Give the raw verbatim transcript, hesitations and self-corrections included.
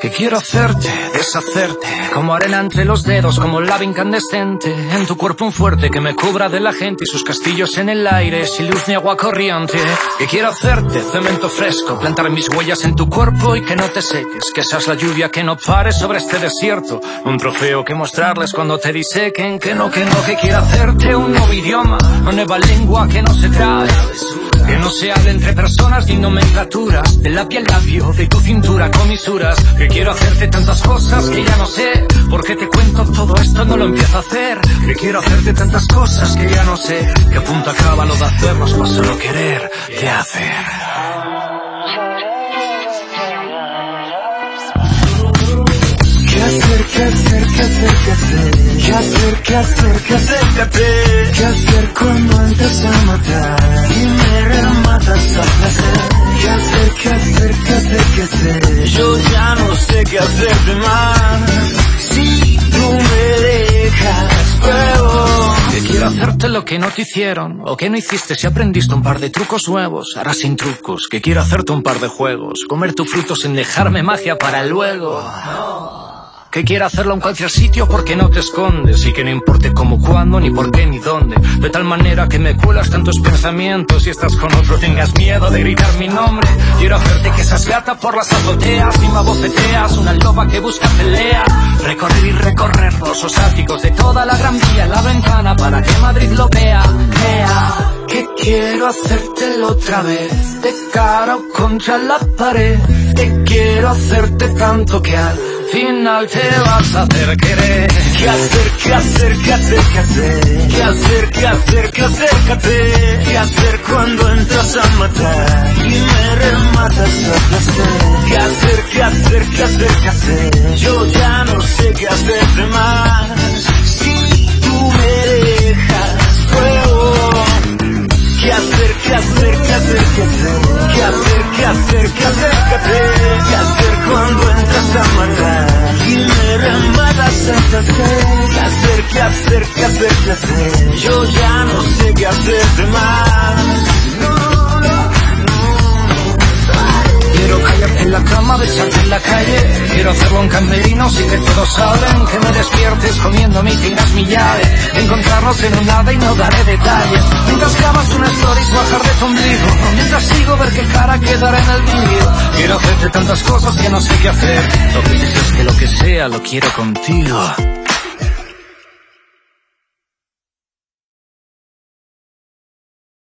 Que quiero hacerte, deshacerte, como arena entre los dedos, como lava incandescente. En tu cuerpo un fuerte que me cubra de la gente y sus castillos en el aire, sin luz ni agua corriente. Que quiero hacerte cemento fresco, plantar mis huellas en tu cuerpo y que no te seques. Que seas la lluvia que no pare sobre este desierto, un trofeo que mostrarles cuando te disequen. Que no, que no, que quiero hacerte un nuevo idioma, una nueva lengua que no se trae, que no se hable entre personas ni nomenclaturas, de labio a labio, de tu cintura comisuras. Que quiero hacerte tantas cosas que ya no sé por qué te cuento todo esto, no lo empiezo a hacer. Que quiero hacerte tantas cosas que ya no sé qué punto acaba lo de hacernos para solo querer de hacer. ¿Qué hacer, qué hacer, qué hacer, qué hacer? ¿Qué hacer, qué hacer, qué acércate? ¿Qué hacer cuando entras a matar y me rematas a placer? ¿Qué hacer, qué hacer, qué hacer, qué hacer? Yo ya no sé qué hacerte más si tú me dejas fuego. Que quiero hacerte lo que no te hicieron o que no hiciste si aprendiste un par de trucos nuevos, ahora sin trucos. Que quiero hacerte un par de juegos, comer tu fruto sin dejarme magia para luego. Que quiero hacerlo en cualquier sitio porque no te escondes y que no importe cómo, cuándo, ni por qué, ni dónde. De tal manera que me cuelas tantos pensamientos y estás con otro tengas miedo de gritar mi nombre. Quiero hacerte que seas gata por las azoteas y me abofeteas, una loba que busca pelea. Recorrer y recorrer los osáticos de toda la gran vía en la ventana para que Madrid lo vea, vea. Que quiero hacértelo otra vez, de cara o contra la pared. Que quiero hacerte tanto que al final te vas a hacer querer. ¿Qué hacer, qué hacer, qué hacer, qué hacer? ¿Qué hacer, qué hacer, qué acércate? ¿Qué hacer cuando entras a matar y me rematas a placer? ¿Qué hacer, qué hacer, qué hacer, qué hacer? Yo ya no sé qué hacerte más si tú me dejas fuego. ¿Qué hacer, qué hacer, qué hacer, qué hacer? ¿Qué hacer, qué hacer, qué acércate? ¿Qué hacer cuando entras a matar y me rematas a placer? ¿Qué hacer, qué hacer, qué hacer, qué hacer? Yo ya no sé qué hacerte más. Quiero callarte en la cama, besarte en la calle. Quiero hacerlo en camerino sin que todos hablen. Que me despiertes comiendo y tengas mi llave. Encontrarnos en un nada y no daré detalles. Mientras grabas una story bajar de tu ombligo, mientras sigo ver qué cara quedará en el vídeo. Quiero hacerte tantas cosas que no sé qué hacer. Lo que sé es que lo que sea lo quiero contigo.